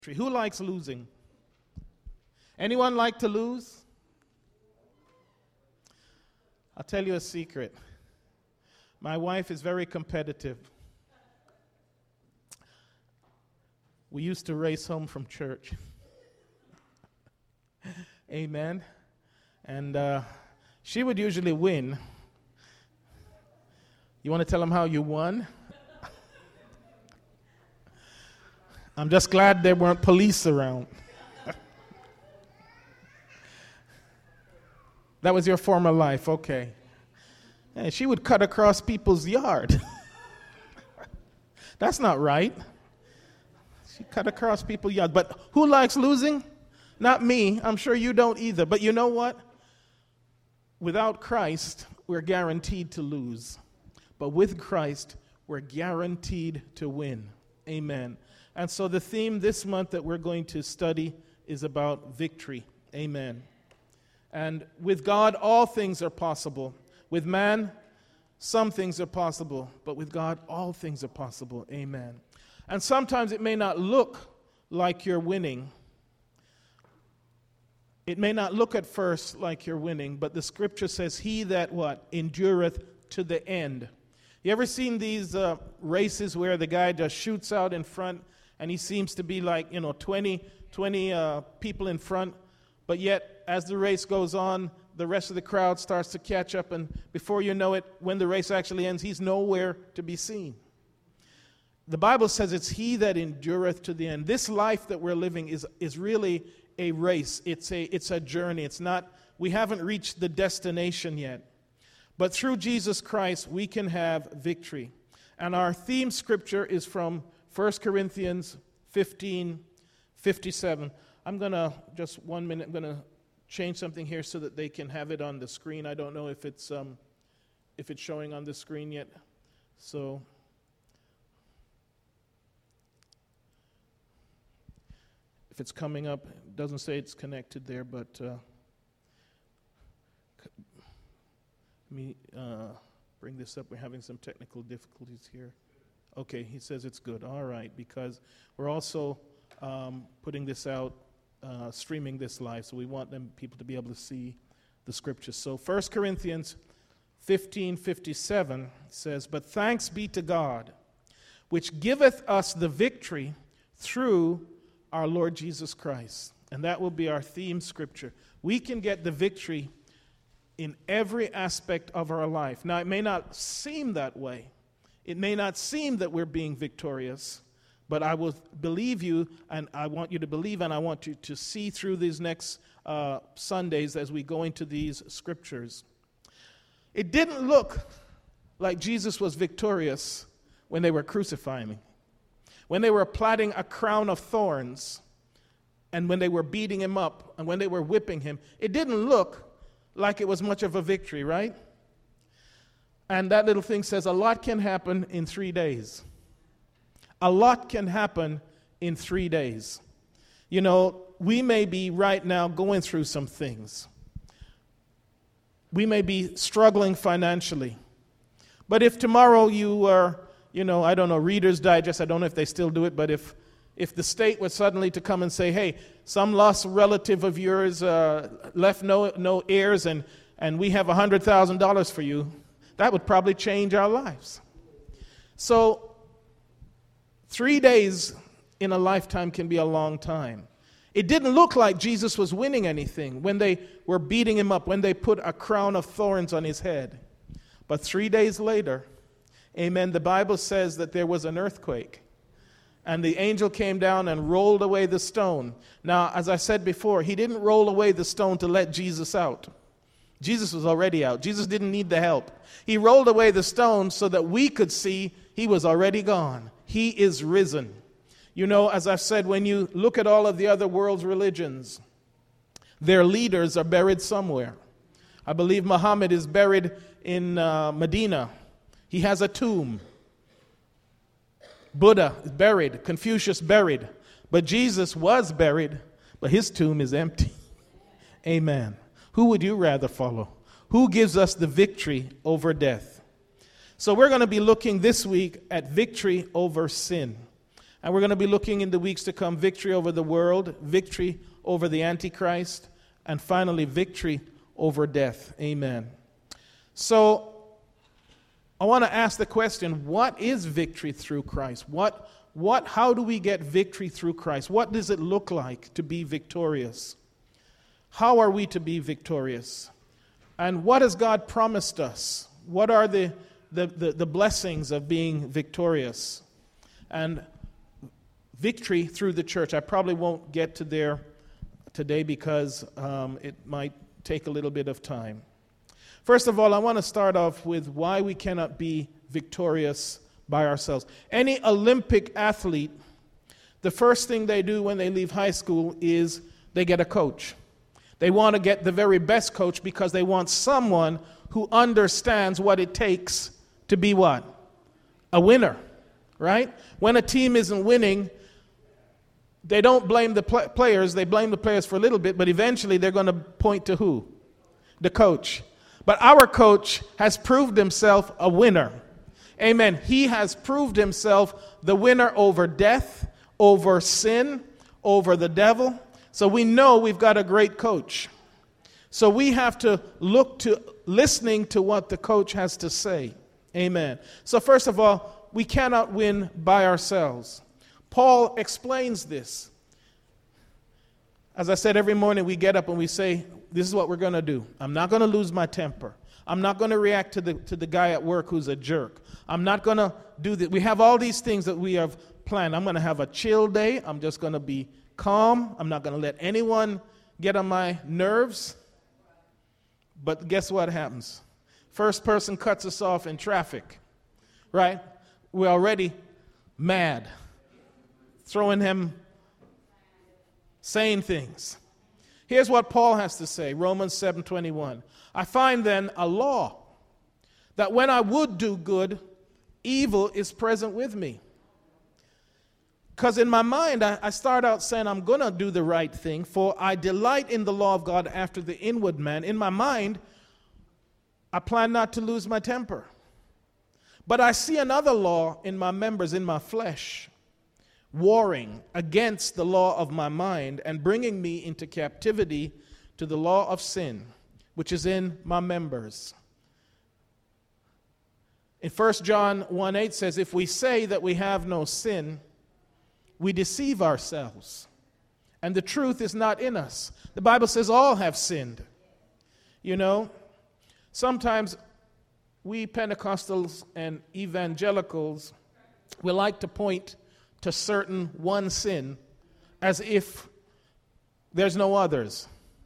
Who likes losing? Anyone like to lose? I'll tell you a secret. My wife is very competitive. We used to race home from church. Amen. And she would usually win. You want to tell them how you won? I'm just glad there weren't police around. That was your former life, okay. And she would cut across people's yard. That's not right. She cut across people's yard. But who likes losing? Not me. I'm sure you don't either. But you know what? Without Christ, we're guaranteed to lose. But with Christ, we're guaranteed to win. Amen. And so the theme this month that we're going to study is about victory. Amen. And with God, all things are possible. With man, some things are possible. But with God, all things are possible. Amen. And sometimes it may not look like you're winning. It may not look at first like you're winning, but the scripture says, he that what? Endureth to the end. You ever seen these races where the guy just shoots out in front and he seems to be like, 20 people in front, but yet as the race goes on, the rest of the crowd starts to catch up, and before you know it, when the race actually ends, he's nowhere to be seen. The Bible says it's he that endureth to the end. This life that we're living is really a race. It's a journey. It's not, we haven't reached the destination yet. But through Jesus Christ, we can have victory. And our theme scripture is from 1 Corinthians 15:57. I'm going to, just 1 minute, I'm going to change something here so that they can have it on the screen. I don't know if it's showing on the screen yet. So if it's coming up, it doesn't say it's connected there, but let me bring this up. We're having some technical difficulties here. Okay, he says it's good. All right, because we're also putting this out, streaming this live, so we want people to be able to see the scriptures. So 1 Corinthians 15:57 says, "But thanks be to God, which giveth us the victory through our Lord Jesus Christ." And that will be our theme scripture. We can get the victory in every aspect of our life. Now, it may not seem that way. It may not seem that we're being victorious, but I will believe you, and I want you to believe, and I want you to see through these next Sundays as we go into these scriptures. It didn't look like Jesus was victorious when they were crucifying him, when they were plaiting a crown of thorns, and when they were beating him up, and when they were whipping him. It didn't look like it was much of a victory, right? And that little thing says a lot can happen in 3 days. A lot can happen in 3 days. We may be right now going through some things. We may be struggling financially. But if tomorrow you are, I don't know, Reader's Digest, I don't know if they still do it, but if the state was suddenly to come and say, hey, some lost relative of yours left no heirs, and we have $100,000 for you, that would probably change our lives. So 3 days in a lifetime can be a long time. It didn't look like Jesus was winning anything when they were beating him up, when they put a crown of thorns on his head. But 3 days later, amen, the Bible says that there was an earthquake. And the angel came down and rolled away the stone. Now, as I said before, he didn't roll away the stone to let Jesus out. Jesus was already out. Jesus didn't need the help. He rolled away the stone so that we could see he was already gone. He is risen. As I've said, when you look at all of the other world's religions, their leaders are buried somewhere. I believe Muhammad is buried in Medina. He has a tomb. Buddha is buried. Confucius buried. But Jesus was buried, but his tomb is empty. Amen. Who would you rather follow? Who gives us the victory over death? So we're going to be looking this week at victory over sin. And we're going to be looking in the weeks to come, victory over the world, victory over the Antichrist, and finally victory over death. Amen. So I want to ask the question, what is victory through Christ? How do we get victory through Christ? What does it look like to be victorious? How are we to be victorious? And what has God promised us? What are the blessings of being victorious? And victory through the church. I probably won't get to there today because it might take a little bit of time. First of all, I want to start off with why we cannot be victorious by ourselves. Any Olympic athlete, the first thing they do when they leave high school is they get a coach. They want to get the very best coach because they want someone who understands what it takes to be what? A winner, right? When a team isn't winning, they don't blame the players. They blame the players for a little bit, but eventually they're going to point to who? The coach. But our coach has proved himself a winner. Amen. He has proved himself the winner over death, over sin, over the devil. So we know we've got a great coach. So we have to look to listening to what the coach has to say. Amen. So first of all, we cannot win by ourselves. Paul explains this. As I said, every morning we get up and we say, this is what we're going to do. I'm not going to lose my temper. I'm not going to react to the guy at work who's a jerk. I'm not going to do that. We have all these things that we have planned. I'm going to have a chill day. I'm just going to be calm. I'm not going to let anyone get on my nerves. But guess what happens? First person cuts us off in traffic, right? We're already mad. Throwing him, saying things. Here's what Paul has to say, Romans 7:21. I find then a law that when I would do good, evil is present with me. Because in my mind, I start out saying I'm going to do the right thing, for I delight in the law of God after the inward man. In my mind, I plan not to lose my temper. But I see another law in my members, in my flesh, warring against the law of my mind and bringing me into captivity to the law of sin, which is in my members. In 1 John 1:8 says, if we say that we have no sin, we deceive ourselves, and the truth is not in us. The Bible says all have sinned. You know, sometimes we Pentecostals and evangelicals, we like to point to certain one sin as if there's no others.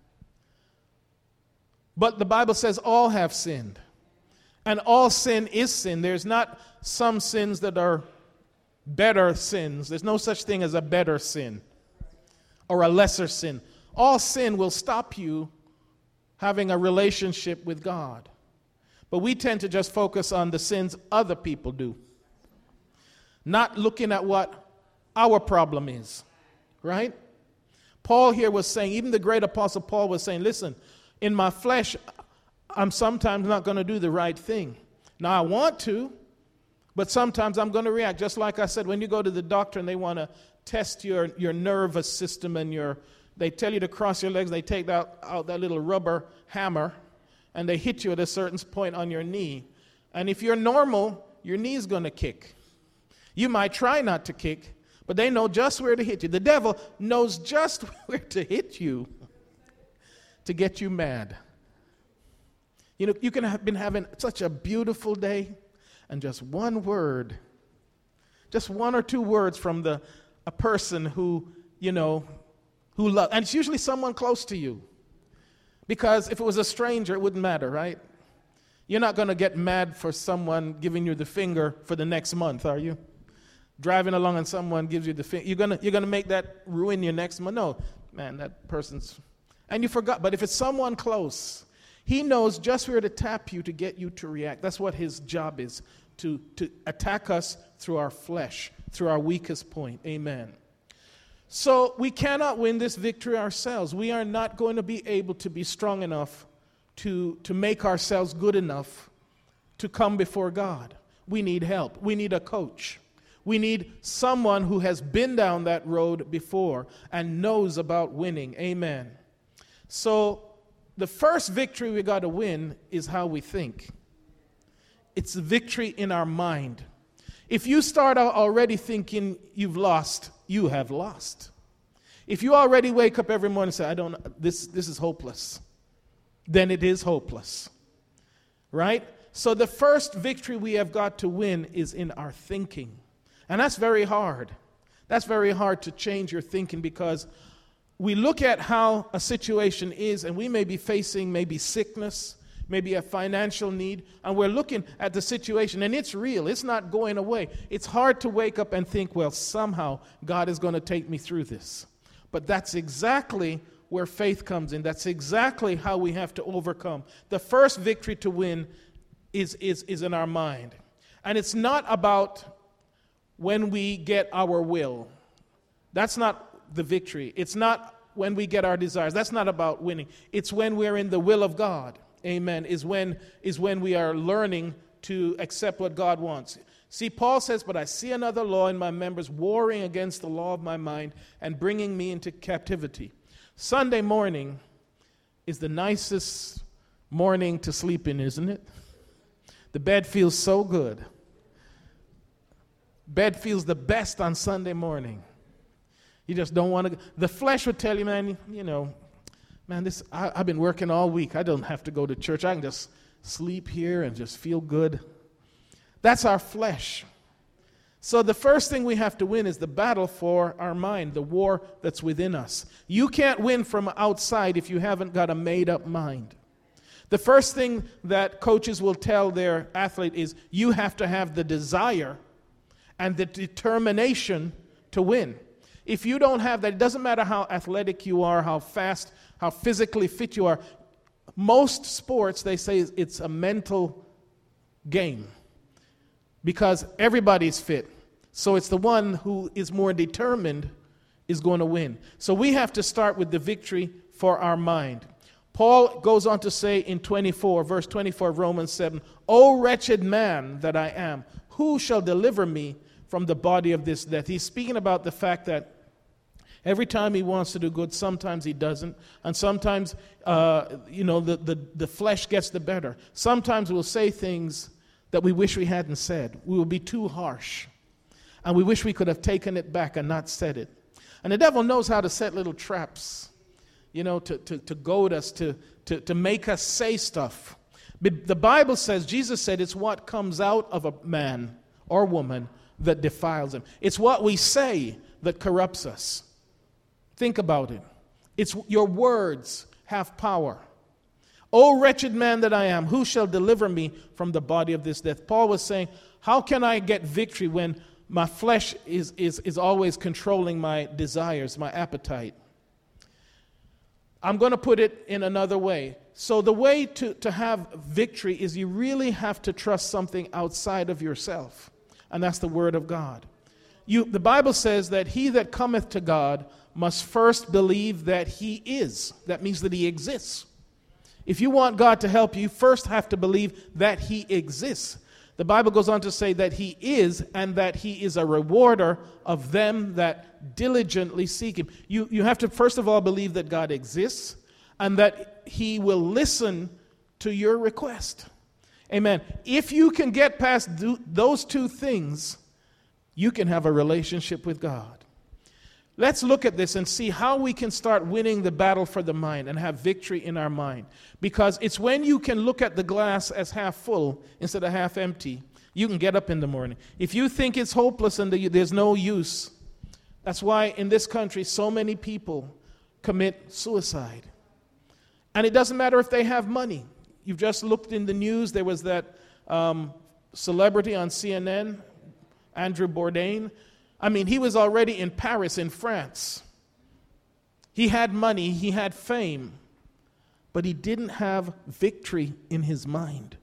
But the Bible says all have sinned. And all sin is sin. There's not some sins that are better sins. There's no such thing as a better sin or a lesser sin. All sin will stop you having a relationship with God. But we tend to just focus on the sins other people do, not looking at what our problem is, right? Paul here was saying, even the great apostle Paul was saying, listen, in my flesh, I'm sometimes not going to do the right thing. Now, I want to, but sometimes I'm going to react. Just like I said, when you go to the doctor and they want to test your nervous system and they tell you to cross your legs, they take out that little rubber hammer and they hit you at a certain point on your knee. And if you're normal, your knee's going to kick. You might try not to kick, but they know just where to hit you. The devil knows just where to hit you to get you mad. You know, you can have been having such a beautiful day, and just one word, just one or two words from a person who loves, and it's usually someone close to you. Because if it was a stranger, it wouldn't matter, right? You're not going to get mad for someone giving you the finger for the next month, are you? Driving along and someone gives you the finger, you're gonna make that ruin your next month? No, man, that person's, and you forgot. But if it's someone close, he knows just where to tap you to get you to react. That's what his job is, to attack us through our flesh, through our weakest point. Amen. So we cannot win this victory ourselves. We are not going to be able to be strong enough to make ourselves good enough to come before God. We need help. We need a coach. We need someone who has been down that road before and knows about winning. Amen. So the first victory we got to win is how we think. It's the victory in our mind. If you start out already thinking you've lost, you have lost. If you already wake up every morning and say, this is hopeless, then it is hopeless. Right? So the first victory we have got to win is in our thinking. And that's very hard. That's very hard to change your thinking, because we look at how a situation is, and we may be facing maybe sickness, maybe a financial need, and we're looking at the situation, and it's real. It's not going away. It's hard to wake up and think, well, somehow God is going to take me through this. But that's exactly where faith comes in. That's exactly how we have to overcome. The first victory to win is in our mind. And it's not about when we get our will. That's not the victory. It's not when we get our desires. That's not about winning. It's when we're in the will of God. Amen. Is when we are learning to accept what God wants. See, Paul says, but I see another law in my members, warring against the law of my mind and bringing me into captivity. Sunday morning is the nicest morning to sleep in, isn't it? The bed feels so good. Bed feels the best on Sunday morning. You just don't want to. The flesh would tell you, man, I've been working all week. I don't have to go to church. I can just sleep here and just feel good. That's our flesh. So the first thing we have to win is the battle for our mind, the war that's within us. You can't win from outside if you haven't got a made-up mind. The first thing that coaches will tell their athlete is you have to have the desire and the determination to win. If you don't have that, it doesn't matter how athletic you are, how fast, how physically fit you are. Most sports, they say it's a mental game because everybody's fit. So it's the one who is more determined is going to win. So we have to start with the victory for our mind. Paul goes on to say in verse 24 of Romans 7, O wretched man that I am, who shall deliver me from the body of this death? He's speaking about the fact that every time he wants to do good, sometimes he doesn't. And sometimes, the flesh gets the better. Sometimes we'll say things that we wish we hadn't said. We will be too harsh. And we wish we could have taken it back and not said it. And the devil knows how to set little traps, to goad us, to make us say stuff. But the Bible says, Jesus said, it's what comes out of a man or woman that defiles him. It's what we say that corrupts us. Think about it. It's your words have power. O wretched man that I am, who shall deliver me from the body of this death? Paul was saying, how can I get victory when my flesh is always controlling my desires, my appetite? I'm going to put it in another way. So the way to have victory is you really have to trust something outside of yourself. And that's the Word of God. The Bible says that he that cometh to God must first believe that he is. That means that he exists. If you want God to help you, you first have to believe that he exists. The Bible goes on to say that he is, and that he is a rewarder of them that diligently seek him. You have to first of all believe that God exists and that he will listen to your request. Amen. If you can get past those two things, you can have a relationship with God. Let's look at this and see how we can start winning the battle for the mind and have victory in our mind. Because it's when you can look at the glass as half full instead of half empty, you can get up in the morning. If you think it's hopeless and there's no use, that's why in this country so many people commit suicide. And it doesn't matter if they have money. You've just looked in the news, there was that celebrity on CNN, Andrew Bourdain. I mean, he was already in Paris, in France. He had money, he had fame, but he didn't have victory in his mind.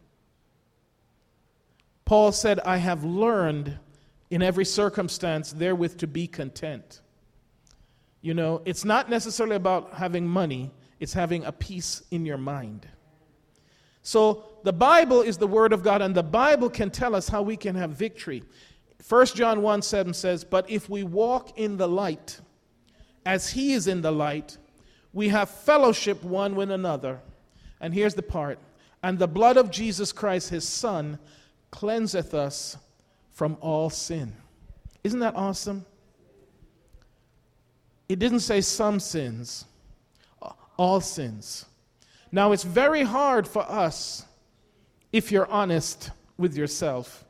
Paul said, I have learned in every circumstance therewith to be content. It's not necessarily about having money, it's having a peace in your mind. So the Bible is the Word of God, and the Bible can tell us how we can have victory. 1 John 1:7 says, "But if we walk in the light, as he is in the light, we have fellowship one with another." And here's the part. "And the blood of Jesus Christ, his Son, cleanseth us from all sin." Isn't that awesome? It didn't say some sins, all sins. Now, it's very hard for us, if you're honest with yourself,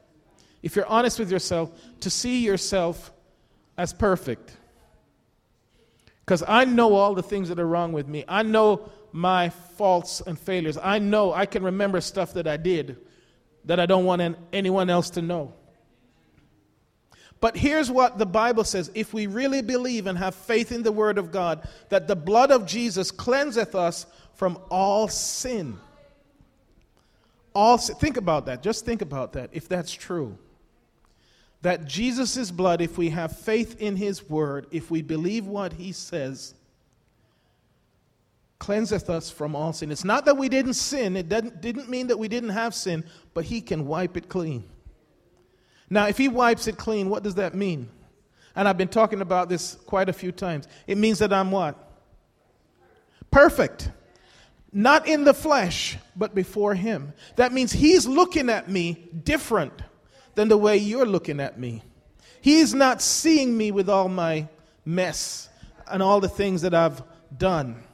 to see yourself as perfect. Because I know all the things that are wrong with me. I know my faults and failures. I know I can remember stuff that I did that I don't want anyone else to know. But here's what the Bible says. If we really believe and have faith in the Word of God, that the blood of Jesus cleanseth us from all sin. All sin. Think about that. Just think about that, if that's true. That Jesus' blood, if we have faith in his word, if we believe what he says, cleanseth us from all sin. It's not that we didn't sin. It didn't mean that we didn't have sin, but he can wipe it clean. Now, if he wipes it clean, what does that mean? And I've been talking about this quite a few times. It means that I'm what? Perfect. Not in the flesh, but before him. That means he's looking at me different than the way you're looking at me. He's not seeing me with all my mess and all the things that I've done.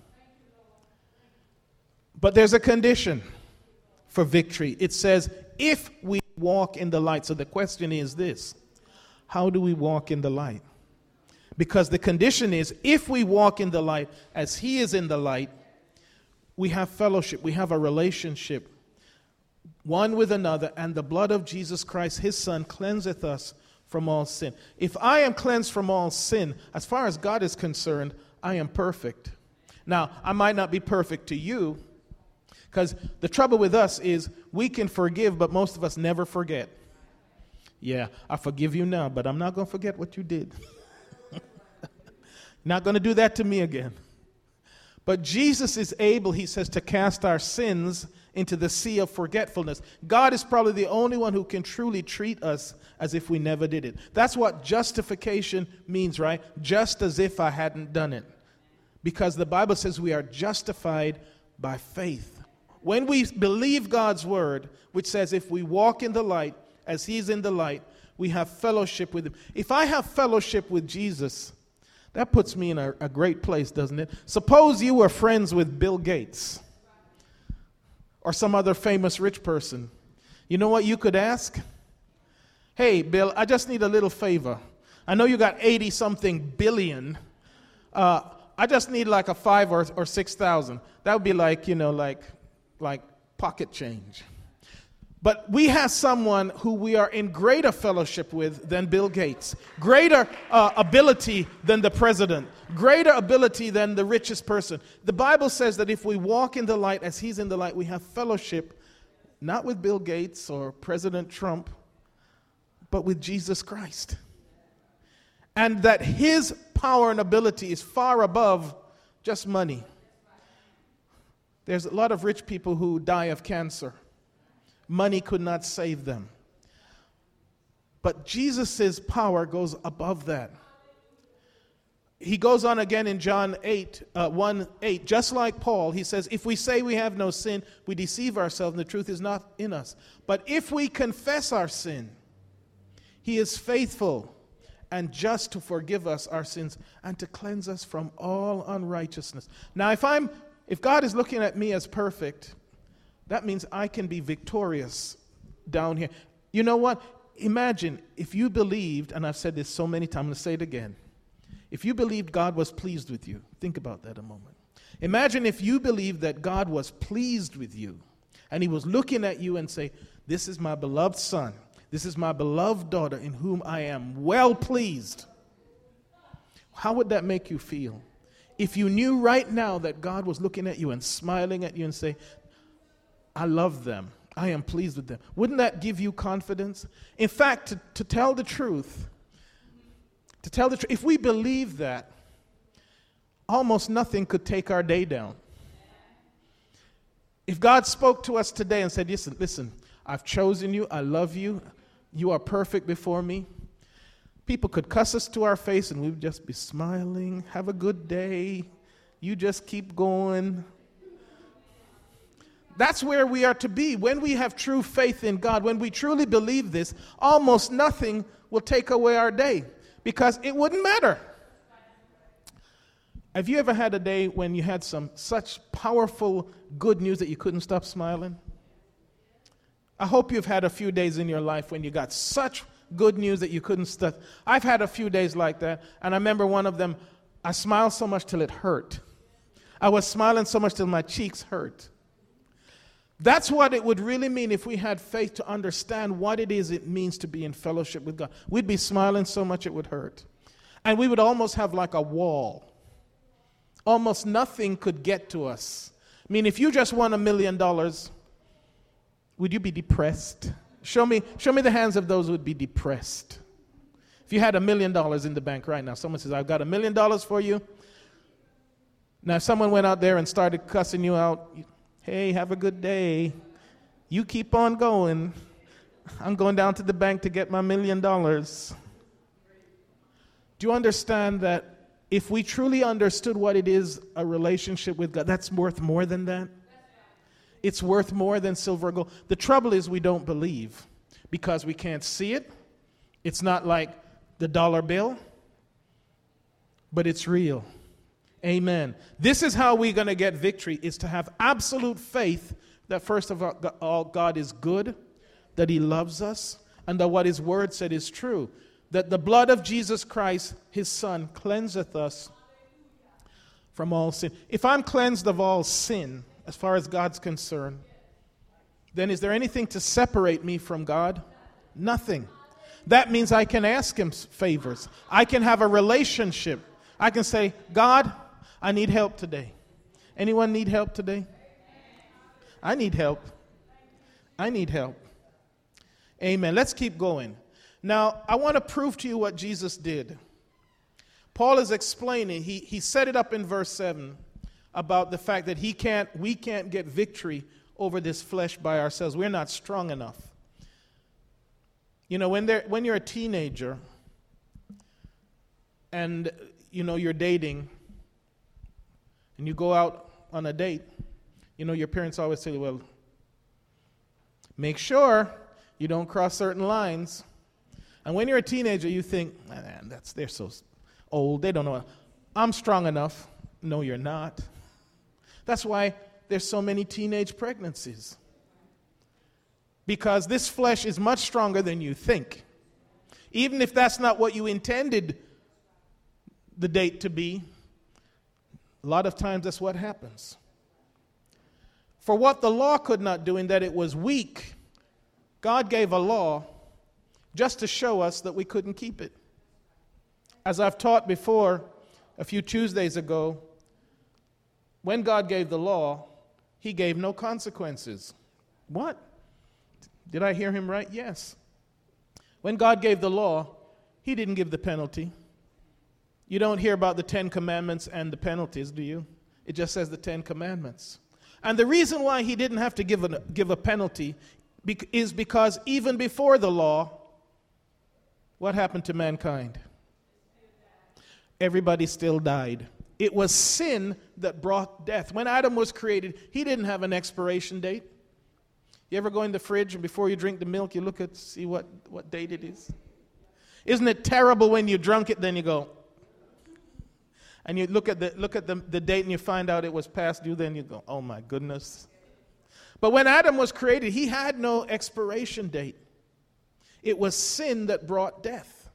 But there's a condition for victory. It says, if we walk in the light. So the question is this: how do we walk in the light? Because the condition is, if we walk in the light as he is in the light, we have fellowship, we have a relationship one with another, and the blood of Jesus Christ, his Son, cleanseth us from all sin. If I am cleansed from all sin, as far as God is concerned, I am perfect. Now, I might not be perfect to you, because the trouble with us is we can forgive, but most of us never forget. Yeah, I forgive you now, but I'm not going to forget what you did. Not going to do that to me again. But Jesus is able, he says, to cast our sins into the sea of forgetfulness. God is probably the only one who can truly treat us as if we never did it. That's what justification means, right? Just as if I hadn't done it. Because the Bible says we are justified by faith. When we believe God's word, which says if we walk in the light as he's in the light, we have fellowship with him. If I have fellowship with Jesus, that puts me in a great place, doesn't it? Suppose you were friends with Bill Gates or some other famous rich person. You know what you could ask? Hey, Bill, I just need a little favor. I know you got 80-something billion. I just need like a 5 or 6,000. That would be like, like pocket change. But we have someone who we are in greater fellowship with than Bill Gates, greater ability than the president, greater ability than the richest person. The Bible says that if we walk in the light as he's in the light, we have fellowship not with Bill Gates or President Trump, but with Jesus Christ. And that his power and ability is far above just money. There's a lot of rich people who die of cancer. Money could not save them. But Jesus' power goes above that. He goes on again in John 1:8, just like Paul, he says, if we say we have no sin, we deceive ourselves and the truth is not in us. But if we confess our sin, he is faithful and just to forgive us our sins and to cleanse us from all unrighteousness. Now, if God is looking at me as perfect, that means I can be victorious down here. You know what? Imagine if you believed, and I've said this so many times, I'm going to say it again. If you believed God was pleased with you, think about that a moment. Imagine if you believed that God was pleased with you, and he was looking at you and say, this is my beloved son, this is my beloved daughter in whom I am well pleased. How would that make you feel? If you knew right now that God was looking at you and smiling at you and say, I love them. I am pleased with them. Wouldn't that give you confidence? In fact, to tell the truth, if we believe that, almost nothing could take our day down. If God spoke to us today and said, listen, I've chosen you, I love you, you are perfect before me, People could cuss us to our face and we would just be smiling. Have a good day. You just keep going. That's where we are to be. When we have true faith in God, when we truly believe this, almost nothing will take away our day because it wouldn't matter. Have you ever had a day when you had such powerful good news that you couldn't stop smiling? I hope you've had a few days in your life when you got such good news that you couldn't stop. I've had a few days like that, and I remember one of them, I smiled so much till it hurt. I was smiling so much till my cheeks hurt. That's what it would really mean if we had faith to understand what it is it means to be in fellowship with God. We'd be smiling so much it would hurt. And we would almost have like a wall. Almost nothing could get to us. I mean, if you just won $1 million, would you be depressed? Show me the hands of those who would be depressed. If you had $1 million in the bank right now, someone says, I've got $1 million for you. Now, if someone went out there and started cussing you out, hey, have a good day. You keep on going. I'm going down to the bank to get my $1 million. Do you understand that if we truly understood what it is, a relationship with God, that's worth more than that? It's worth more than silver or gold. The trouble is we don't believe because we can't see it. It's not like the dollar bill, but it's real. Amen. This is how we're going to get victory, is to have absolute faith that first of all, God is good, that he loves us, and that what his word said is true. That the blood of Jesus Christ, his son, cleanseth us from all sin. If I'm cleansed of all sin, as far as God's concerned, then is there anything to separate me from God? Nothing. That means I can ask him favors. I can have a relationship. I can say, God, I need help today. Anyone need help today? I need help. I need help. Amen. Let's keep going. Now, I want to prove to you what Jesus did. Paul is explaining, he set it up in verse 7 about the fact that we can't get victory over this flesh by ourselves. We're not strong enough. You know, when you're a teenager and, you know, you're dating and you go out on a date, you know, your parents always say, well, make sure you don't cross certain lines. And when you're a teenager, you think, man, they're so old. They don't know. I'm strong enough. No, you're not. That's why there's so many teenage pregnancies. Because this flesh is much stronger than you think. Even if that's not what you intended the date to be, a lot of times that's what happens. For what the law could not do, in that it was weak, God gave a law just to show us that we couldn't keep it. As I've taught before a few Tuesdays ago, when God gave the law, he gave no consequences. What? Did I hear him right? Yes. When God gave the law, he didn't give the penalty. You don't hear about the 10 Commandments and the penalties, do you? It just says the 10 Commandments. And the reason why he didn't have to give a penalty is because even before the law, what happened to mankind? Everybody still died. It was sin that brought death. When Adam was created, he didn't have an expiration date. You ever go in the fridge and before you drink the milk, you look at see what date it is? Isn't it terrible when you drunk it, then you go, and you look at the date and you find out it was past due, then you go, oh my goodness. But when Adam was created, he had no expiration date. It was sin that brought death.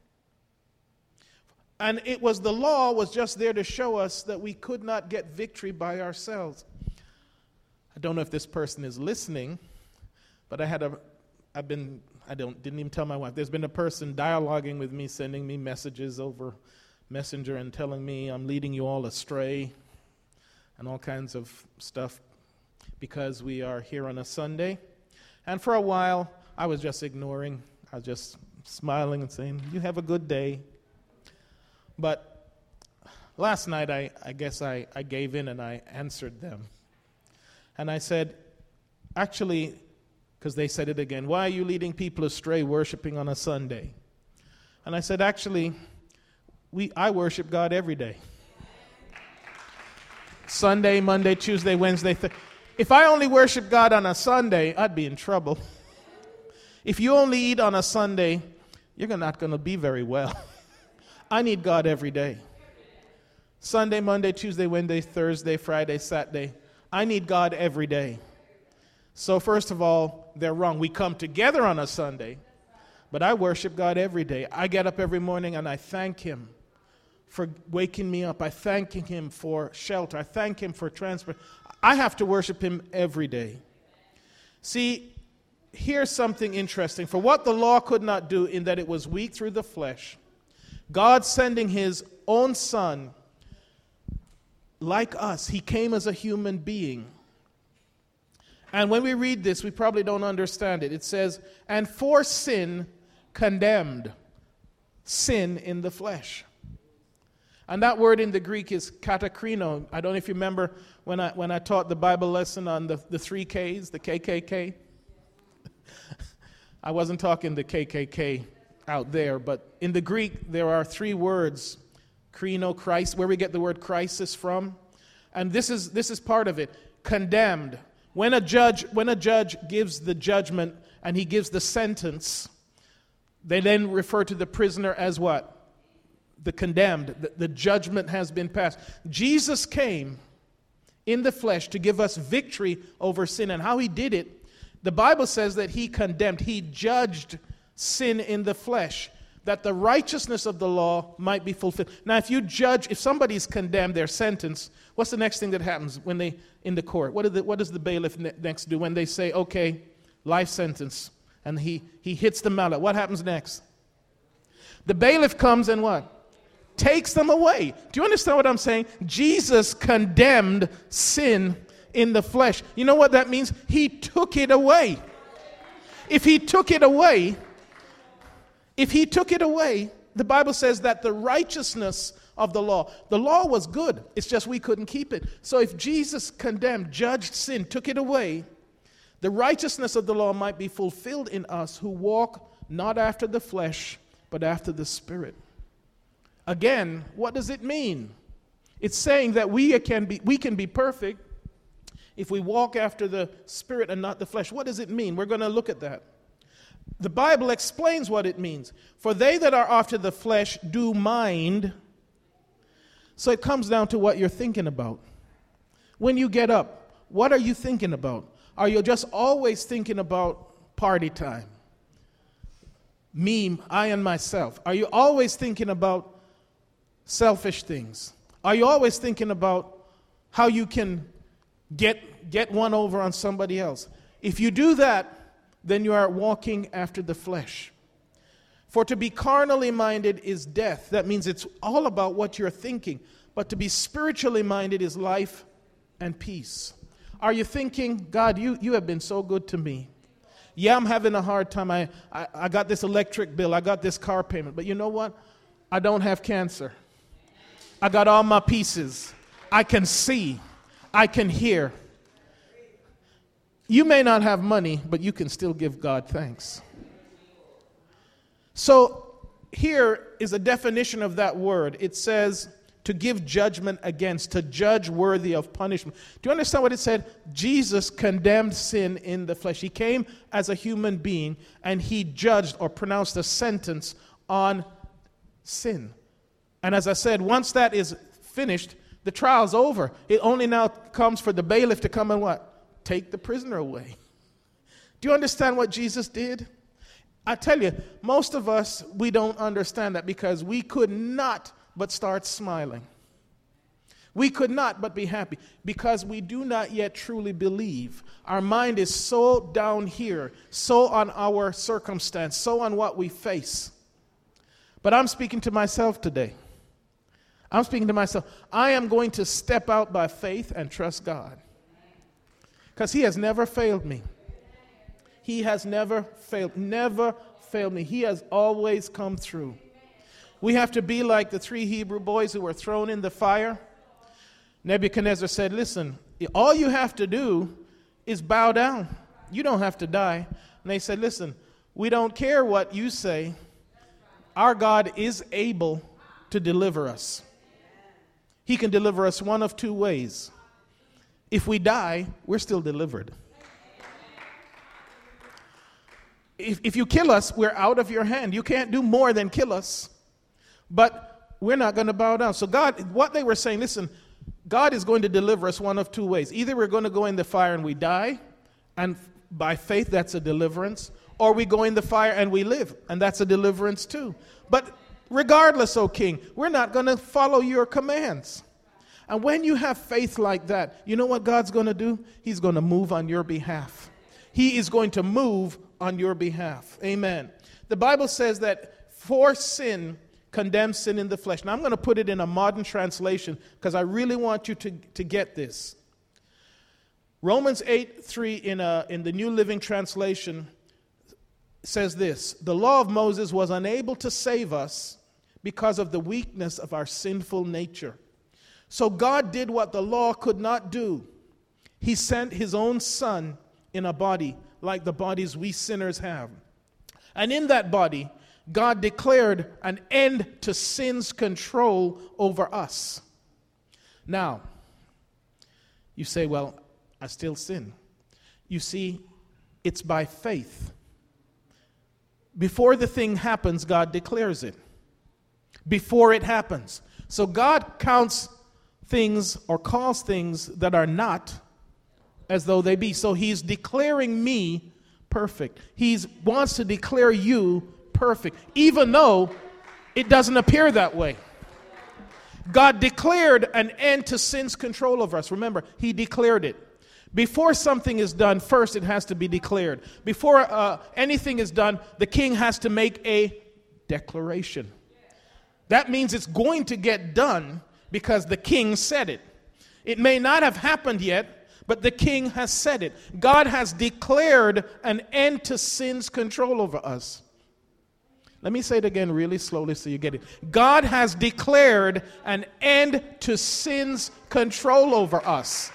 And it was the law was just there to show us that we could not get victory by ourselves. I don't know if this person is listening, but didn't even tell my wife. There's been a person dialoguing with me, sending me messages over Messenger and telling me I'm leading you all astray and all kinds of stuff because we are here on a Sunday. And for a while, I was just ignoring. I was just smiling and saying, you have a good day. But last night, I guess I gave in and I answered them. And I said, actually, because they said it again, why are you leading people astray worshiping on a Sunday? And I said, actually, I worship God every day. Sunday, Monday, Tuesday, Wednesday. If I only worship God on a Sunday, I'd be in trouble. If you only eat on a Sunday, you're not going to be very well. I need God every day. Sunday, Monday, Tuesday, Wednesday, Thursday, Friday, Saturday. I need God every day. So first of all, they're wrong. We come together on a Sunday, but I worship God every day. I get up every morning and I thank Him for waking me up. I thank Him for shelter. I thank Him for transport. I have to worship Him every day. See, here's something interesting. For what the law could not do in that it was weak through the flesh, God sending His own Son, like us, He came as a human being. And when we read this, we probably don't understand it. It says, and for sin condemned, sin in the flesh. And that word in the Greek is katakrino. I don't know if you remember when I taught the Bible lesson on the 3 Ks, the KKK. I wasn't talking the KKK out there, but in the Greek there are 3 words, krino, Christ, where we get the word crisis from. And this is part of it. Condemned. When a judge gives the judgment and he gives the sentence, they then refer to the prisoner as what? The condemned. The judgment has been passed. Jesus came in the flesh to give us victory over sin. And how He did it, the Bible says that He condemned. He judged sin in the flesh, that the righteousness of the law might be fulfilled. Now, if somebody's condemned, their sentence, what's the next thing that happens when they in the court? What does the bailiff next do when they say, okay, life sentence, and he hits the mallet? What happens next? The bailiff comes and what? Takes them away. Do you understand what I'm saying? Jesus condemned sin in the flesh. You know what that means? He took it away. If He took it away, the Bible says that the righteousness of the law was good. It's just we couldn't keep it. So if Jesus condemned, judged sin, took it away, the righteousness of the law might be fulfilled in us who walk not after the flesh, but after the Spirit. Again, what does it mean? It's saying that we can be perfect if we walk after the Spirit and not the flesh. What does it mean? We're going to look at that. The Bible explains what it means. For they that are after the flesh do mind. So it comes down to what you're thinking about. When you get up, what are you thinking about? Are you just always thinking about party time? Me, I and myself. Are you always thinking about selfish things? Are you always thinking about how you can get one over on somebody else? If you do that, then you are walking after the flesh. For to be carnally minded is death. That means it's all about what you're thinking. But to be spiritually minded is life and peace. Are you thinking, God, you have been so good to me. Yeah, I'm having a hard time. I got this electric bill. I got this car payment. But you know what? I don't have cancer. I got all my pieces. I can see. I can hear. You may not have money, but you can still give God thanks. So here is a definition of that word. It says to give judgment against, to judge worthy of punishment. Do you understand what it said? Jesus condemned sin in the flesh. He came as a human being and He judged or pronounced a sentence on sin. And as I said, once that is finished, the trial's over. It only now comes for the bailiff to come and what? Take the prisoner away. Do you understand what Jesus did? I tell you, most of us, we don't understand that because we could not but start smiling. We could not but be happy because we do not yet truly believe. Our mind is so down here, so on our circumstance, so on what we face. But I'm speaking to myself today. I'm speaking to myself. I am going to step out by faith and trust God. Because He has never failed me. He has never failed me. He has always come through. We have to be like the 3 Hebrew boys who were thrown in the fire. Nebuchadnezzar said, listen, all you have to do is bow down. You don't have to die. And they said, listen, we don't care what you say. our God is able to deliver us. He can deliver us one of two ways. If we die, we're still delivered. If you kill us, we're out of your hand. You can't do more than kill us. But we're not going to bow down. So God, what they were saying, listen, God is going to deliver us one of two ways. Either we're going to go in the fire and we die, and by faith that's a deliverance, or we go in the fire and we live, and that's a deliverance too. But regardless, O King, we're not going to follow your commands. And when you have faith like that, you know what God's going to do? He's going to move on your behalf. He is going to move on your behalf. Amen. The Bible says that for sin condemns sin in the flesh. Now I'm going to put it in a modern translation because I really want you to get this. Romans 8:3 in the New Living Translation says this: the law of Moses was unable to save us because of the weakness of our sinful nature. So God did what the law could not do. He sent his own Son in a body like the bodies we sinners have. And in that body, God declared an end to sin's control over us. Now, you say, well, I still sin. You see, it's by faith. Before the thing happens, God declares it. Before it happens. So God counts things or calls things that are not as though they be. So he's declaring me perfect. He wants to declare you perfect, even though it doesn't appear that way. God declared an end to sin's control over us. Remember, he declared it. Before something is done, first it has to be declared. Before anything is done, the king has to make a declaration. That means it's going to get done because the king said it. It may not have happened yet, but the king has said it. God has declared an end to sin's control over us. Let me say it again really slowly so you get it. God has declared an end to sin's control over us.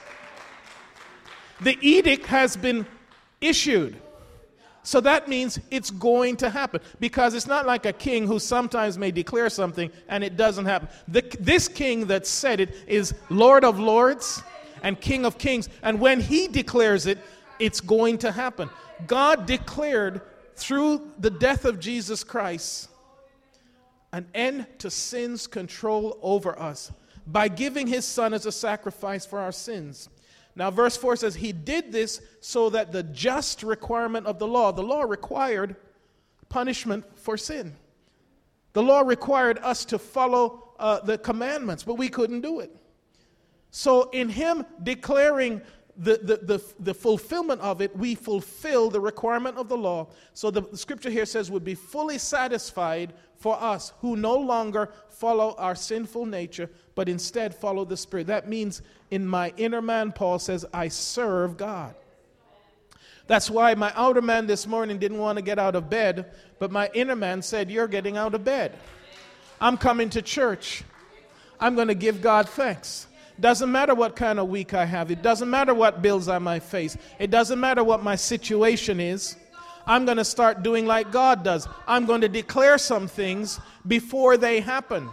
The edict has been issued. So that means it's going to happen. Because it's not like a king who sometimes may declare something and it doesn't happen. This king that said it is Lord of Lords and King of Kings. And when he declares it, it's going to happen. God declared through the death of Jesus Christ an end to sin's control over us by giving his Son as a sacrifice for our sins. Now, verse 4 says, he did this so that the just requirement of the law required punishment for sin. The law required us to follow the commandments, but we couldn't do it. So in him declaring the fulfillment of it, we fulfill the requirement of the law. So the scripture here says would be fully satisfied for us who no longer follow our sinful nature, but instead follow the Spirit. That means in my inner man, Paul says, I serve God. That's why my outer man this morning didn't want to get out of bed, but my inner man said, you're getting out of bed. I'm coming to church. I'm going to give God thanks. Doesn't matter what kind of week I have. It doesn't matter what bills I might face. It doesn't matter what my situation is. I'm going to start doing like God does. I'm going to declare some things before they happen.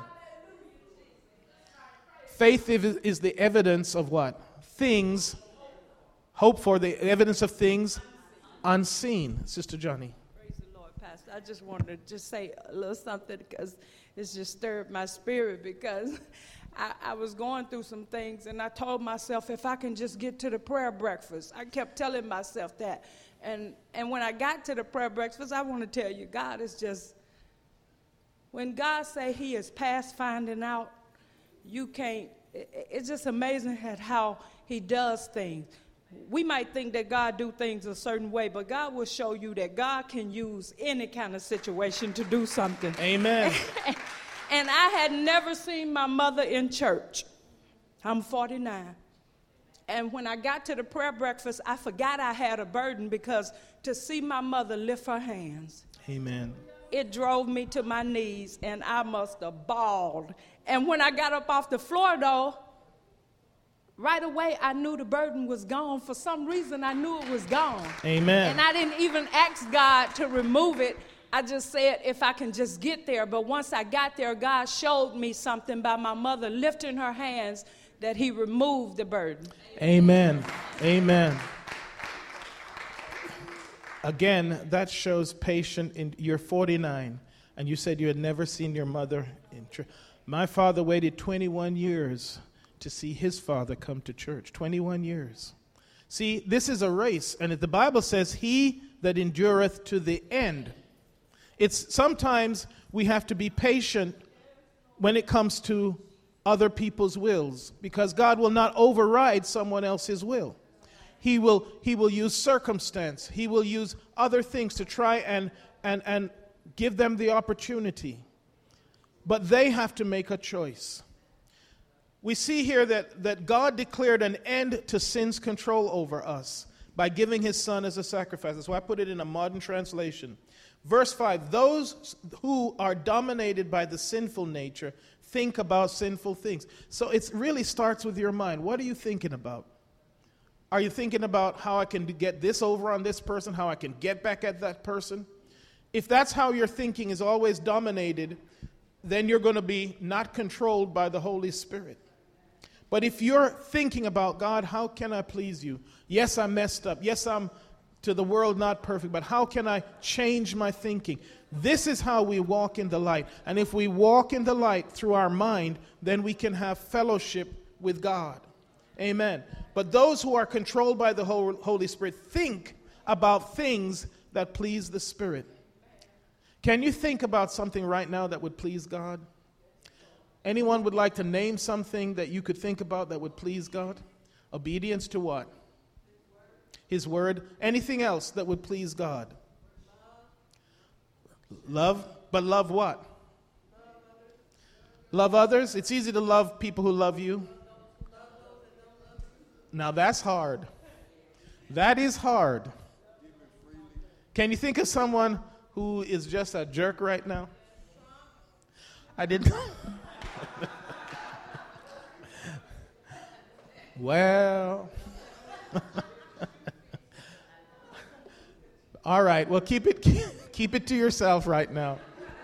Faith is the evidence of what? Things hoped for, the evidence of things unseen. Sister Johnny. Praise the Lord, Pastor. I just wanted to just say a little something because it's just stirred my spirit because I was going through some things and I told myself if I can just get to the prayer breakfast. I kept telling myself that. And when I got to the prayer breakfast, I want to tell you, God is just, when God say he is past finding out, you can't, it's just amazing at how he does things. We might think that God do things a certain way, but God will show you that God can use any kind of situation to do something. Amen. And I had never seen my mother in church. I'm 49. And when I got to the prayer breakfast, I forgot I had a burden because to see my mother lift her hands. Amen. It drove me to my knees, and I must have bawled. And when I got up off the floor, though, right away I knew the burden was gone. For some reason, I knew it was gone. Amen. And I didn't even ask God to remove it. I just said, if I can just get there. But once I got there, God showed me something by my mother lifting her hands that he removed the burden. Amen. Amen. Again, that shows patience. You're 49, and you said you had never seen your mother in church. My father waited 21 years to see his father come to church. 21 years. See, this is a race, and the Bible says, he that endureth to the end. It's sometimes we have to be patient when it comes to other people's wills, because God will not override someone else's will. He will use circumstance. He will use other things to try and give them the opportunity. But they have to make a choice. We see here that God declared an end to sin's control over us by giving his son as a sacrifice. That's why I put it in a modern translation. Verse 5, those who are dominated by the sinful nature think about sinful things. So it really starts with your mind. What are you thinking about? Are you thinking about how I can get this over on this person, how I can get back at that person? If that's how your thinking is always dominated, then you're going to be not controlled by the Holy Spirit. But if you're thinking about, God, how can I please you? Yes, I messed up. Yes, I'm to the world not perfect, but how can I change my thinking? This is how we walk in the light. And if we walk in the light through our mind, then we can have fellowship with God. Amen. But those who are controlled by the Holy Spirit think about things that please the Spirit. Can you think about something right now that would please God? Anyone would like to name something that you could think about that would please God? Obedience to what? His word. Anything else that would please God? Love. But love what? Love others. It's easy to love people who love you. Now that's hard. That is hard. Can you think of someone who is just a jerk right now? I didn't. Well. All right. Well, keep it to yourself right now.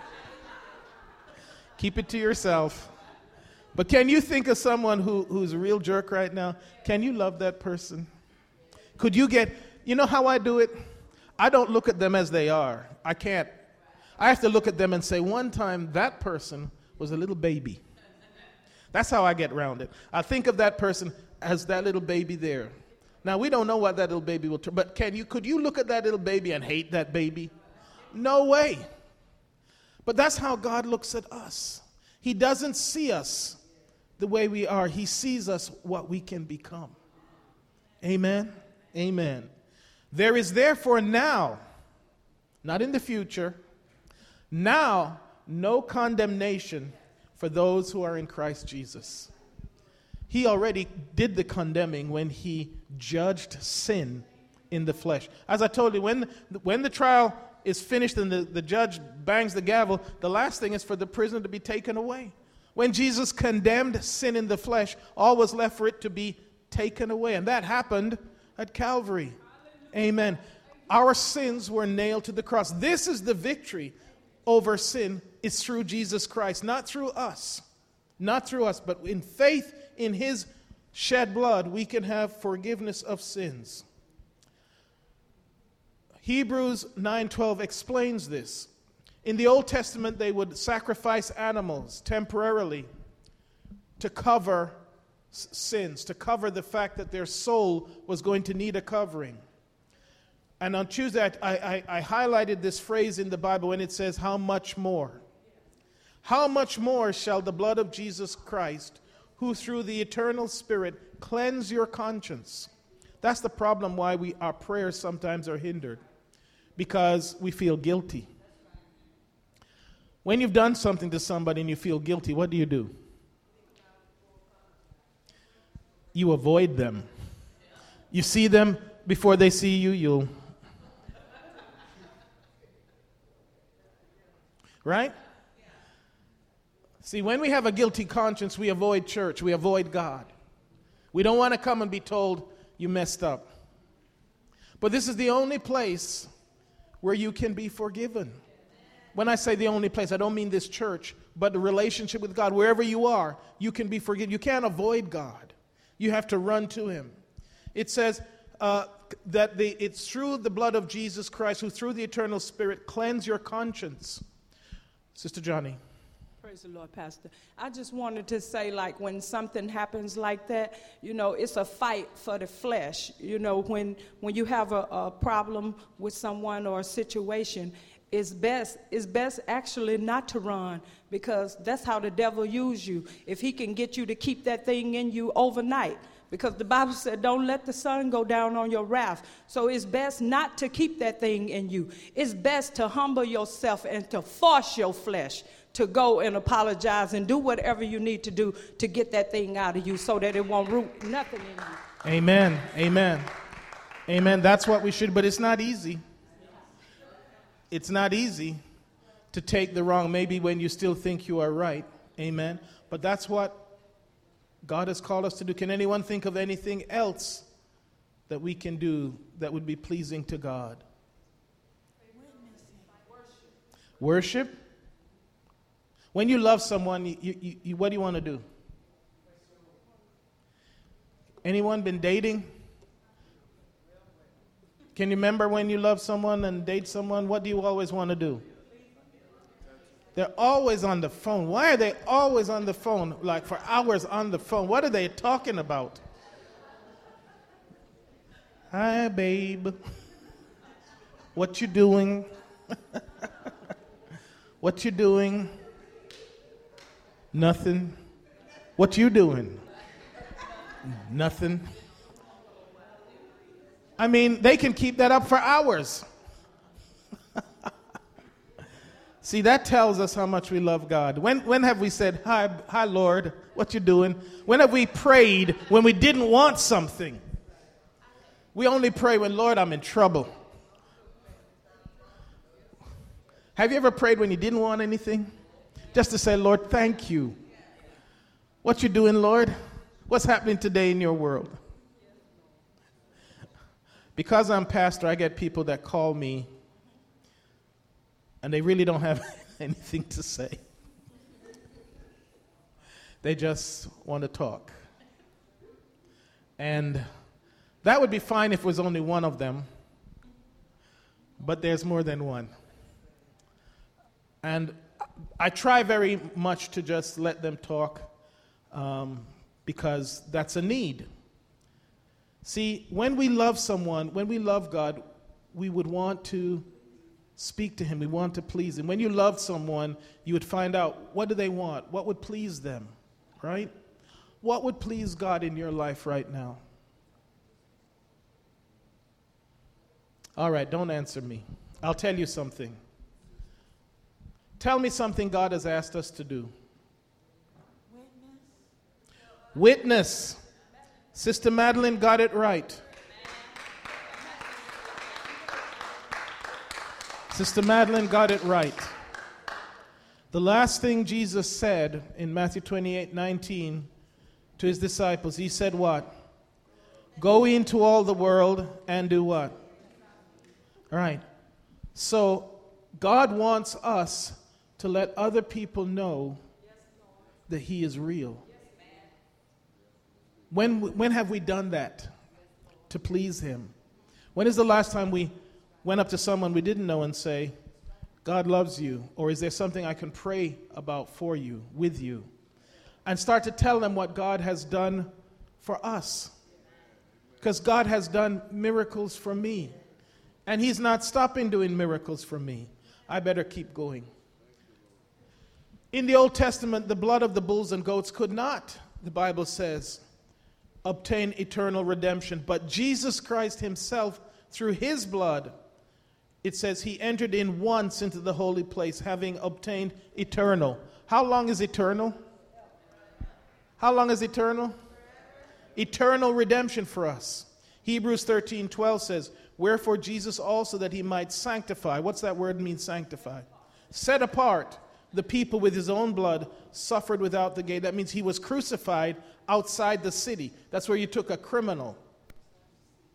Keep it to yourself. But can you think of someone who's a real jerk right now? Can you love that person? Could you you know how I do it? I don't look at them as they are. I can't. I have to look at them and say, one time that person was a little baby. That's how I get around it. I think of that person as that little baby there. Now, we don't know what that little baby will turn, but could you look at that little baby and hate that baby? No way. But that's how God looks at us. He doesn't see us the way we are. He sees us what we can become. Amen? Amen. There is therefore now, not in the future, now no condemnation for those who are in Christ Jesus. He already did the condemning when he judged sin in the flesh. As I told you, when the trial is finished and the judge bangs the gavel, the last thing is for the prisoner to be taken away. When Jesus condemned sin in the flesh, all was left for it to be taken away. And that happened at Calvary. Amen. Our sins were nailed to the cross. This is the victory over sin. It's through Jesus Christ, not through us. Not through us, but in faith in his shed blood, we can have forgiveness of sins. Hebrews 9:12 explains this. In the Old Testament, they would sacrifice animals temporarily to cover sins, to cover the fact that their soul was going to need a covering. And on Tuesday, I highlighted this phrase in the Bible when it says, how much more? How much more shall the blood of Jesus Christ, who through the eternal Spirit cleanse your conscience? That's the problem why our prayers sometimes are hindered, because we feel guilty. When you've done something to somebody and you feel guilty, what do? You avoid them. You see them before they see you, you'll... Right? See, when we have a guilty conscience, we avoid church, we avoid God. We don't want to come and be told you messed up. But this is the only place where you can be forgiven. When I say the only place, I don't mean this church, but the relationship with God. Wherever you are, you can be forgiven. You can't avoid God. You have to run to him. It says that it's through the blood of Jesus Christ, who through the eternal Spirit cleanse your conscience. Sister Johnny. Praise the Lord, Pastor. I just wanted to say, like, when something happens like that, you know, it's a fight for the flesh. You know, when you have a problem with someone or a situation, it's best actually not to run, because that's how the devil uses you. If he can get you to keep that thing in you overnight, because the Bible said, don't let the sun go down on your wrath. So it's best not to keep that thing in you. It's best to humble yourself and to force your flesh to go and apologize and do whatever you need to do to get that thing out of you so that it won't root nothing in you. Amen. Amen. Amen. That's what we should, but it's not easy. It's not easy to take the wrong, maybe when you still think you are right. Amen. But that's what God has called us to do. Can anyone think of anything else that we can do that would be pleasing to God? Worship. When you love someone, what do you want to do? Anyone been dating? Can you remember when you love someone and date someone? What do you always want to do? They're always on the phone. Why are they always on the phone, like for hours on the phone? What are they talking about? Hi, babe. What you doing? What you doing? Nothing. What you doing? Nothing. I mean, they can keep that up for hours. See, that tells us how much we love God. When have we said, hi, Lord, what you doing? When have we prayed when we didn't want something? We only pray when, Lord, I'm in trouble. Have you ever prayed when you didn't want anything? Just to say, Lord, thank you. What you doing, Lord? What's happening today in your world? Because I'm pastor, I get people that call me and they really don't have anything to say. They just want to talk. And that would be fine if it was only one of them, but there's more than one. And I try very much to just let them talk because that's a need. See, when we love someone, when we love God, we would want to speak to him. We want to please him. When you love someone, you would find out, what do they want? What would please them, right? What would please God in your life right now? All right, don't answer me. I'll tell you something. Tell me something God has asked us to do. Witness. Sister Madeline got it right. Sister Madeline got it right. The last thing Jesus said in Matthew 28:19 to his disciples, he said what? Go into all the world and do what? All right. So God wants us to let other people know that he is real. When have we done that to please him? When is the last time we went up to someone we didn't know and say, God loves you, or is there something I can pray about for you, with you? And start to tell them what God has done for us. Because God has done miracles for me. And he's not stopping doing miracles for me. I better keep going. In the Old Testament, the blood of the bulls and goats could not, the Bible says, obtain eternal redemption. But Jesus Christ himself, through his blood, it says he entered in once into the holy place, having obtained eternal. How long is eternal? How long is eternal? Eternal redemption for us. Hebrews 13:12 says, wherefore Jesus also, that he might sanctify. What's that word mean, sanctify? Set apart the people with his own blood, suffered without the gate. That means he was crucified outside the city. That's where you took a criminal.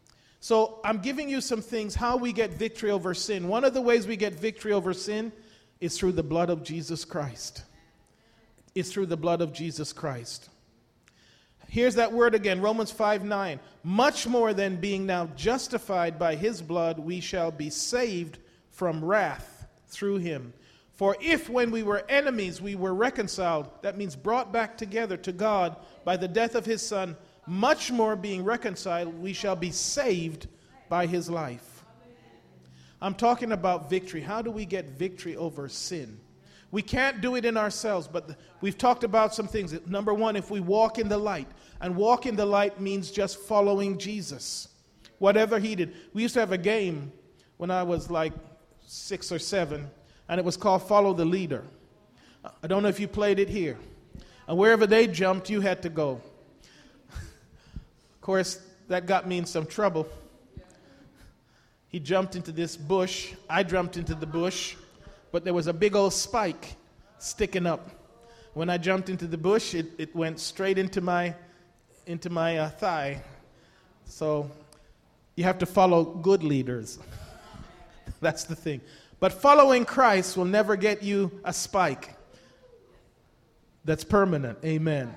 So I'm giving you some things, how we get victory over sin. One of the ways we get victory over sin is through the blood of Jesus Christ. It's through the blood of Jesus Christ. Here's that word again, Romans 5:9. Much more than being now justified by his blood, we shall be saved from wrath through him. For if when we were enemies we were reconciled, that means brought back together to God by the death of his Son, much more being reconciled, we shall be saved by his life. I'm talking about victory. How do we get victory over sin? We can't do it in ourselves, but we've talked about some things. Number one, if we walk in the light, and walk in the light means just following Jesus, whatever he did. We used to have a game when I was like 6 or 7, and it was called Follow the Leader. I don't know if you played it here. And wherever they jumped, you had to go. Of course, that got me in some trouble. He jumped into this bush. I jumped into the bush. But there was a big old spike sticking up. When I jumped into the bush, it went straight into my thigh. So you have to follow good leaders. That's the thing. But following Christ will never get you a spike that's permanent. Amen.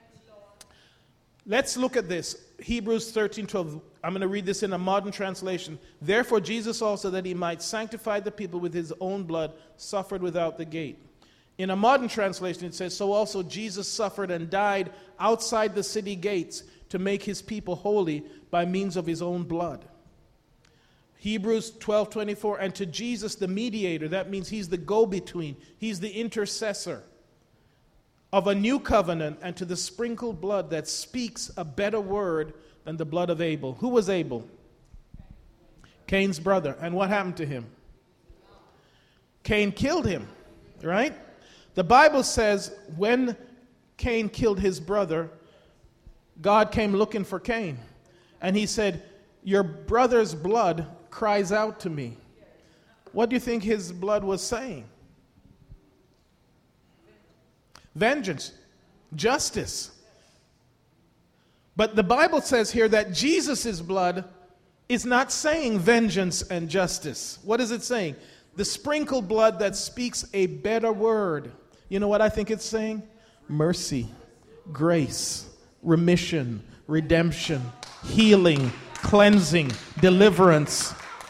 Let's look at this. Hebrews 13:12. I'm going to read this in a modern translation. Therefore Jesus also, that he might sanctify the people with his own blood, suffered without the gate. In a modern translation it says, so also Jesus suffered and died outside the city gates to make his people holy by means of his own blood. Hebrews 12:24, and to Jesus the mediator, that means he's the go-between, he's the intercessor of a new covenant, and to the sprinkled blood that speaks a better word than the blood of Abel. Who was Abel? Cain's brother. And what happened to him? Cain killed him, right? The Bible says when Cain killed his brother, God came looking for Cain. And he said, your brother's blood cries out to me. What do you think his blood was saying? Vengeance, justice. But the Bible says here that Jesus' blood is not saying vengeance and justice. What is it saying? The sprinkled blood that speaks a better word. You know what I think it's saying? Mercy, grace, remission, redemption, healing, cleansing, deliverance.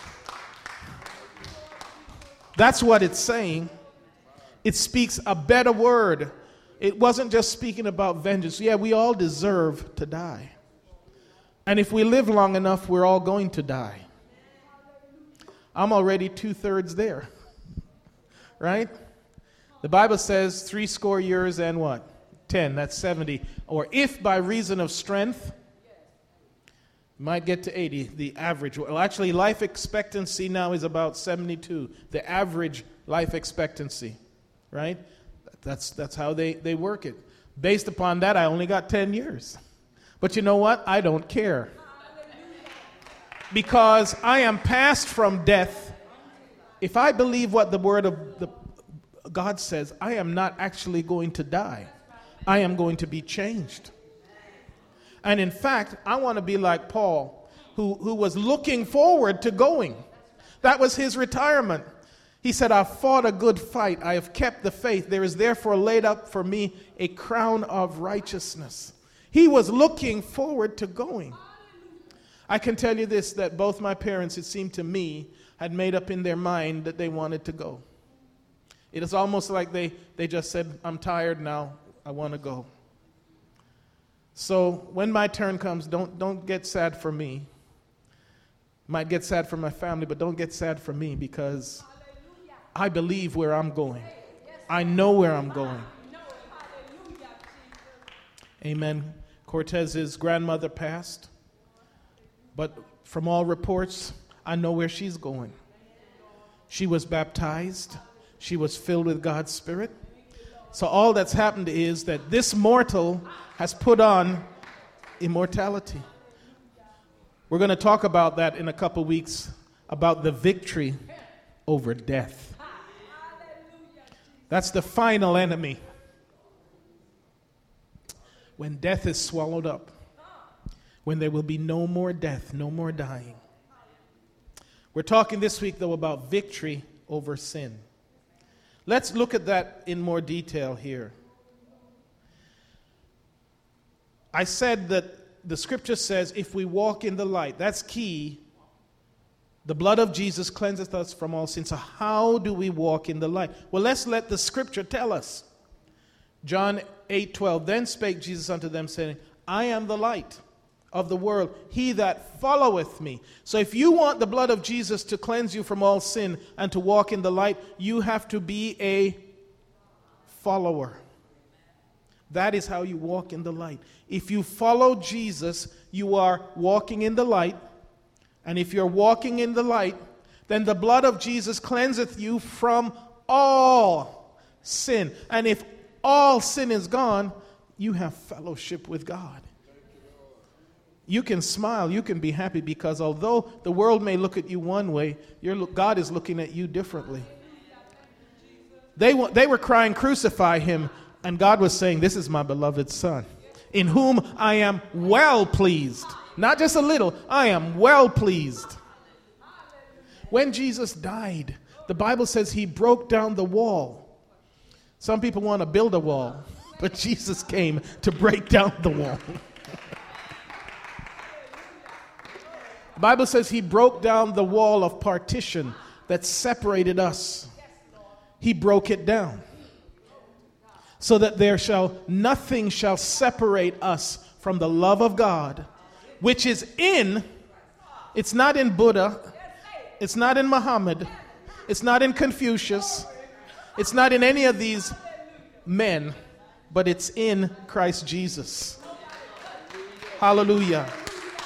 That's what it's saying. It speaks a better word. It wasn't just speaking about vengeance. Yeah, we all deserve to die. And if we live long enough, we're all going to die. I'm already 2/3 there. Right? The Bible says 70 years and what? 10, that's 70. Or if by reason of strength, you might get to 80, the average. Well, actually, life expectancy now is about 72, the average life expectancy. Right? That's how they work it. Based upon that, I only got 10 years. But you know what? I don't care. Because I am passed from death. If I believe what the word of God says, I am not actually going to die. I am going to be changed. And in fact, I want to be like Paul, who was looking forward to going. That was his retirement. He said, I've fought a good fight. I have kept the faith. There is therefore laid up for me a crown of righteousness. He was looking forward to going. I can tell you this, that both my parents, it seemed to me, had made up in their mind that they wanted to go. It is almost like they just said, I'm tired now. I want to go. So when my turn comes, don't get sad for me. Might get sad for my family, but don't get sad for me, because I believe where I'm going. I know where I'm going. Amen. Cortez's grandmother passed, but from all reports, I know where she's going. She was baptized. She was filled with God's Spirit. So all that's happened is that this mortal has put on immortality. We're going to talk about that in a couple weeks, about the victory over death. That's the final enemy. When death is swallowed up, when there will be no more death, no more dying. We're talking this week, though, about victory over sin. Let's look at that in more detail here. I said that the scripture says if we walk in the light, that's key. The blood of Jesus cleanseth us from all sin. So how do we walk in the light? Well, let's let the scripture tell us. John 8:12, then spake Jesus unto them, saying, I am the light of the world. He that followeth me. So if you want the blood of Jesus to cleanse you from all sin and to walk in the light, you have to be a follower. That is how you walk in the light. If you follow Jesus, you are walking in the light. And if you're walking in the light, then the blood of Jesus cleanseth you from all sin. And if all sin is gone, you have fellowship with God. You can smile, you can be happy, because although the world may look at you one way, God is looking at you differently. They were crying, crucify him, and God was saying, this is my beloved Son, in whom I am well pleased. Not just a little, I am well pleased. When Jesus died, the Bible says he broke down the wall. Some people want to build a wall, but Jesus came to break down the wall. The Bible says he broke down the wall of partition that separated us. He broke it down so that nothing shall separate us from the love of God, which is it's not in Buddha, it's not in Muhammad, it's not in Confucius, it's not in any of these men, but it's in Christ Jesus. Hallelujah.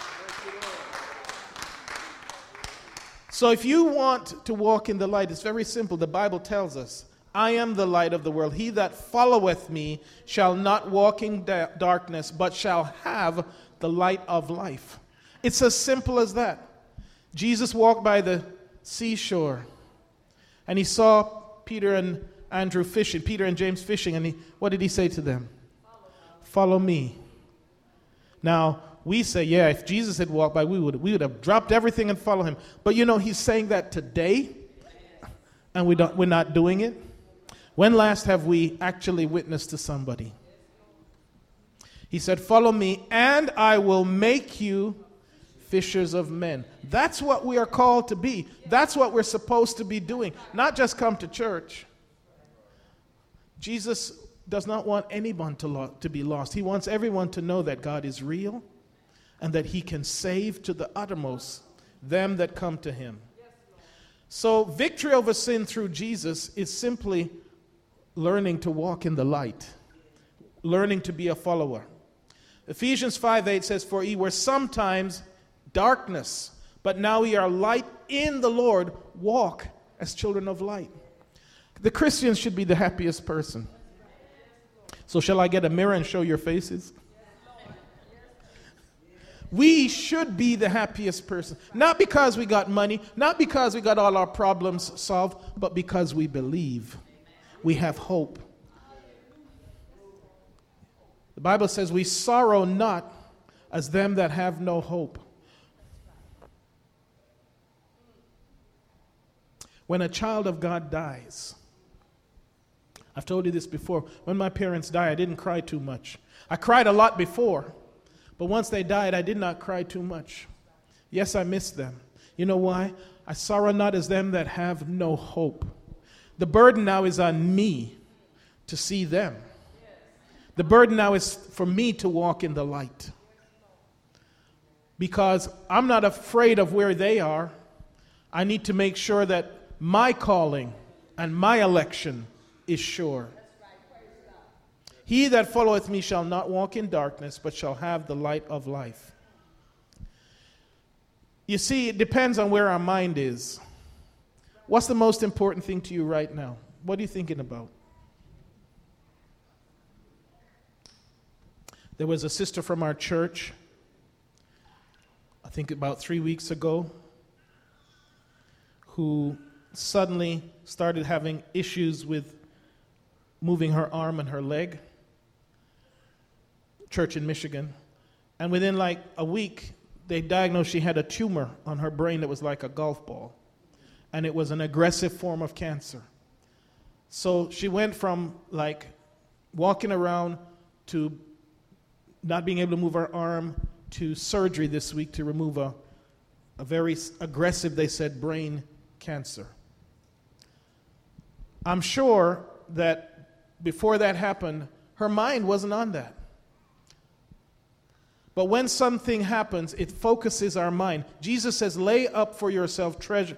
So if you want to walk in the light, it's very simple. The Bible tells us, I am the light of the world. He that followeth me shall not walk in darkness, but shall have the light of life. It's as simple as that. Jesus walked by the seashore, and he saw Peter and Andrew fishing, Peter and James fishing, and what did he say to them? Follow me. Now, we say, yeah, if Jesus had walked by, we would have dropped everything and followed him. But he's saying that today, and we're not doing it. When last have we actually witnessed to somebody? He said, follow me, and I will make you fishers of men. That's what we are called to be. That's what we're supposed to be doing. Not just come to church. Jesus does not want anyone to be lost. He wants everyone to know that God is real and that he can save to the uttermost them that come to him. So victory over sin through Jesus is simply learning to walk in the light, learning to be a follower. Ephesians 5:8 says, for ye were sometimes darkness, but now ye are light in the Lord. Walk as children of light. The Christians should be the happiest person. So shall I get a mirror and show your faces? We should be the happiest person. Not because we got money, not because we got all our problems solved, but because we believe. We have hope. The Bible says we sorrow not as them that have no hope. When a child of God dies, I've told you this before, when my parents died, I didn't cry too much. I cried a lot before, but once they died, I did not cry too much. Yes, I missed them. You know why? I sorrow not as them that have no hope. The burden now is on me to see them. The burden now is for me to walk in the light. Because I'm not afraid of where they are. I need to make sure that my calling and my election is sure. He that followeth me shall not walk in darkness, but shall have the light of life. You see, it depends on where our mind is. What's the most important thing to you right now? What are you thinking about? There was a sister from our church, I think about 3 weeks ago, who suddenly started having issues with moving her arm and her leg. Church in Michigan. And within like a week, they diagnosed she had a tumor on her brain that was like a golf ball. And it was an aggressive form of cancer. So she went from like walking around to not being able to move her arm to surgery this week to remove a very aggressive, they said, brain cancer. I'm sure that before that happened, her mind wasn't on that. But when something happens, it focuses our mind. Jesus says, lay not up for yourself treasures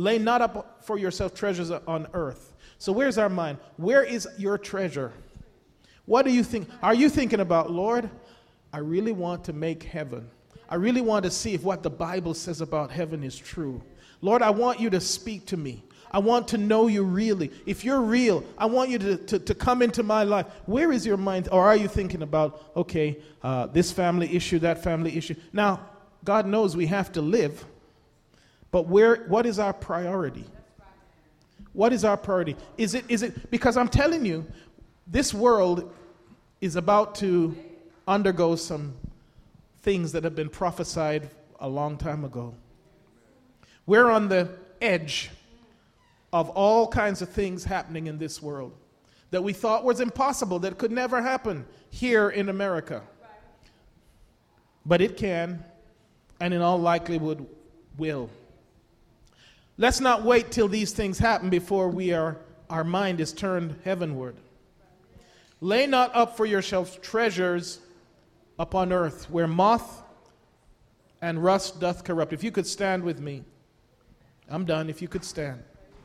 on earth. So where's our mind? Where is your treasure? What do you think? Are you thinking about, Lord, I really want to make heaven. I really want to see if what the Bible says about heaven is true. Lord, I want you to speak to me. I want to know you really. If you're real, I want you to come into my life. Where is your mind? Or are you thinking about, okay, this family issue, that family issue? Now, God knows we have to live, but what is our priority? What is our priority? Is it because I'm telling you, this world is about to undergo some things that have been prophesied a long time ago. We're on the edge of all kinds of things happening in this world that we thought was impossible, that could never happen here in America. But it can, and in all likelihood will. Let's not wait till these things happen before our mind is turned heavenward. Lay not up for yourselves treasures upon earth, where moth and rust doth corrupt. If you could stand with me. I'm done. If you could stand.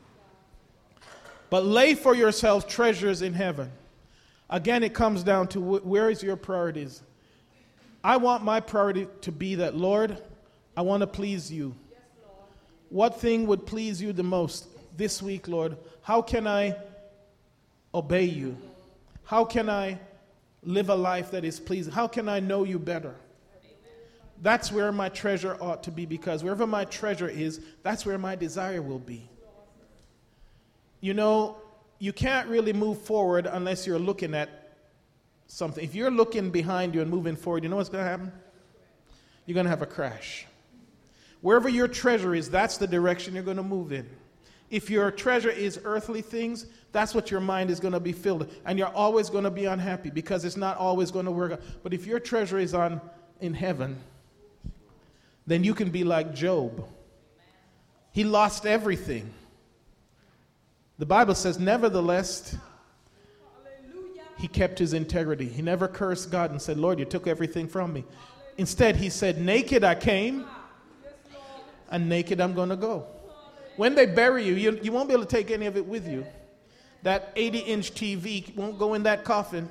But lay for yourselves treasures in heaven. Again, it comes down to where is your priorities? I want my priority to be that, Lord, I want to please you. What thing would please you the most this week, Lord? How can I obey you? How can I live a life that is pleasing? How can I know you better? That's where my treasure ought to be, because wherever my treasure is, that's where my desire will be. You know, you can't really move forward unless you're looking at something. If you're looking behind you and moving forward, you know what's going to happen? You're going to have a crash. Wherever your treasure is, that's the direction you're going to move in. If your treasure is earthly things, that's what your mind is going to be filled with. And you're always going to be unhappy because it's not always going to work out. But if your treasure is in heaven, then you can be like Job. He lost everything. The Bible says, nevertheless, he kept his integrity. He never cursed God and said, Lord, you took everything from me. Instead, he said, naked I came, and naked I'm going to go. When they bury you, you won't be able to take any of it with you. That 80-inch TV won't go in that coffin.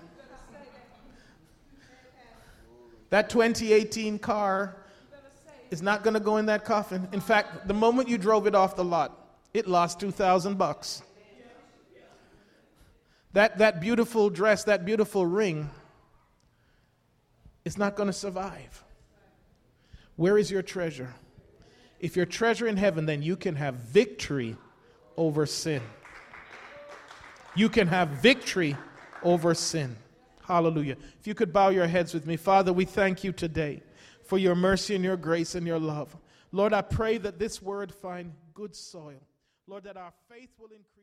That 2018 car is not going to go in that coffin. In fact, the moment you drove it off the lot, it lost $2,000. That beautiful dress, that beautiful ring, is not going to survive. Where is your treasure? If your treasure in heaven, then you can have victory over sin. You can have victory over sin. Hallelujah. If you could bow your heads with me. Father, we thank you today for your mercy and your grace and your love. Lord, I pray that this word find good soil. Lord, that our faith will increase.